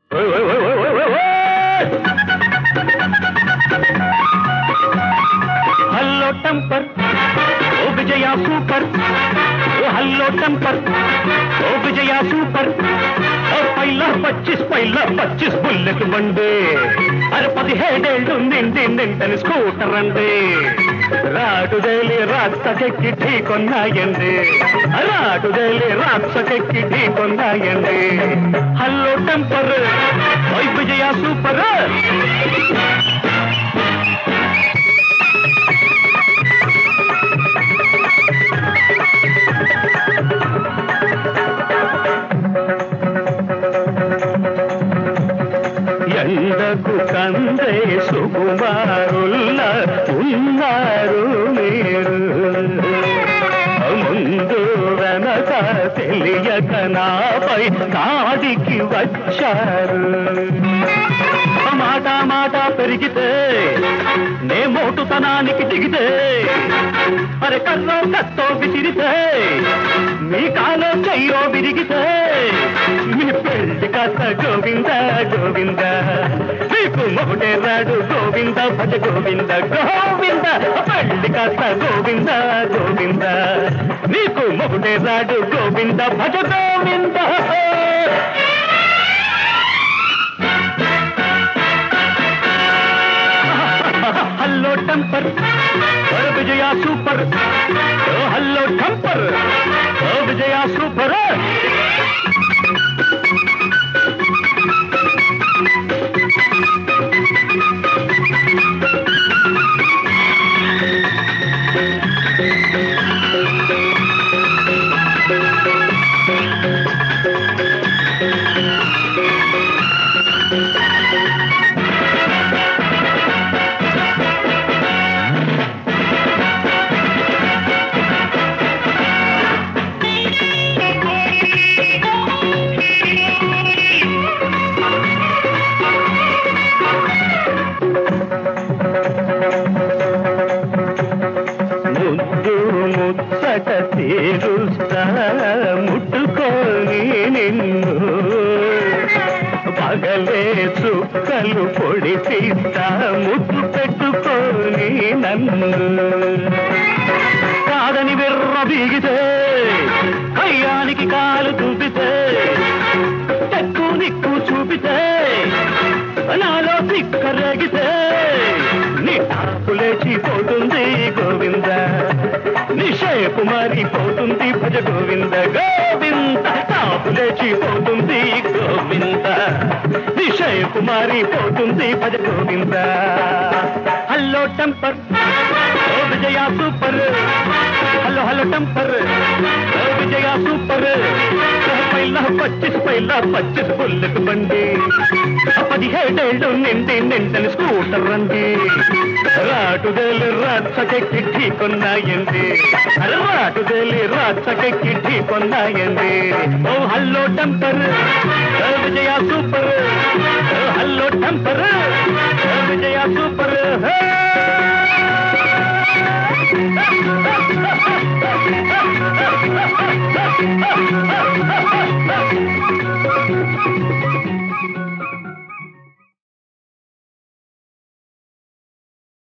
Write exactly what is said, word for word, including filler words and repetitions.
Hello temper ఓ Vijaya super, hello temper ఓ Vijaya super, పైలా పచ్చిస్ పైలా పచ్చిస్ బుల్లెట్ బండి, అరే పదిహేడేళ్ళు నిండి నిండని స్కూటర్ అండి, రాటుదేలి రాత్సకెక్కి ఢీ కొన్నాయండి, రాటుదేలి రాత్సకెక్కి ఢీ కొన్నాయండి. హల్లో టెంపర్ ఓ విజయ సూపర్. ఎండకు కందే సుకుమారుల్లా ఉన్నారు మీరు, ముందు వెనక తెలియక నాపై కాడికి వచ్చారు. మాట మాట పెరిగితే నే మోటుతనానికి దిగితే, అరే కర్రో కత్తో విసిరితే మీ కాలో చెయ్యో విరిగితే, మీ పెళ్లి కథ గోవింద గోవింద, మీకు మొగుడే రాడు గోవింద భజ గోవింద గోవింద, పెళ్లి కథ గోవింద గోవింద, మీకు మొగుడే రాడు గోవింద భజ గోవింద. హల్లో టెంపర్ ఓ విజయ సూపర్, హల్లో టెంపర్ ఓ విజయ సూపర్. ముచ్చట తీరుస్తా ముట్టుకొని నిన్ను, పగలే చుక్కలు పొడి తీస్తా ముద్దు పెట్టుకొని నన్ను, కాదని విర్ర బీగితే కయ్యానికి కాలు చూపితే, చెక్కు నిక్కు చూపితే నాలో తిక్కరేగితే, నీ టాపు లేచిపోతుంది గోవింద, నిషేపు మారిపోతుంది భజ గోవింద గోవింద, టాపు లేచిపోతుంది గోవింద, నిషేపు మారిపోతుంది భజ గోవింద. హల్లో టెంపర్ ఓ Vijaya super, hello hello temper ఓ విజయ సూపర్, పైలా పచ్చిస్ పైలా పచ్చిస్ బుల్లెట్ బండి, పదిహేడేళ్ళు నిండి నిండని స్కూటర్ రండి, రాటుదేలి రాత్సకెక్కి ఢీ కొన్నాయండి, రాటుదేలి రాత్సకెక్కి ఢీ కొన్నాయండి. ఓ హల్లో టెంపర్ ఓ విజయ సూపర్, హల్లో టెంపర్ ఓ Vijaya super. Ha ha ha ha ha!